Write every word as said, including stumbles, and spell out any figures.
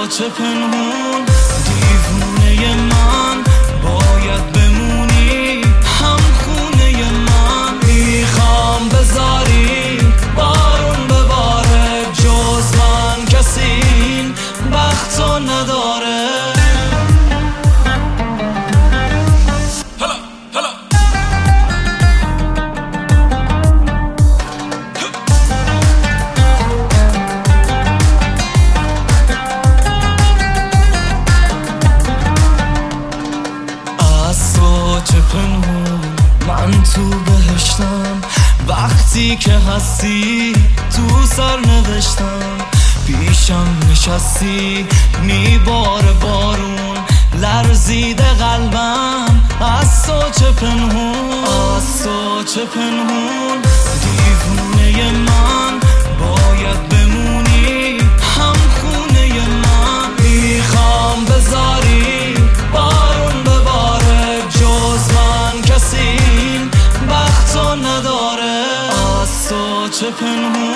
چه پنهون دیوونه من باید بمونی هم خونه من. میخوام بذاری بارون بباره جز من کسی این بختو نداره. چه پنهون من تو بهشتم وقتی که هستی تو سر نوشتم. پیشم نشستی میباره بارون لرزیده قلبم از تو چه پنهون از تو چه پنهون دیوونه من باید بمونی هم خونه من. میخوام بذاری بارون بباره جز من کسی این بختو نداره. از تو چه پنهون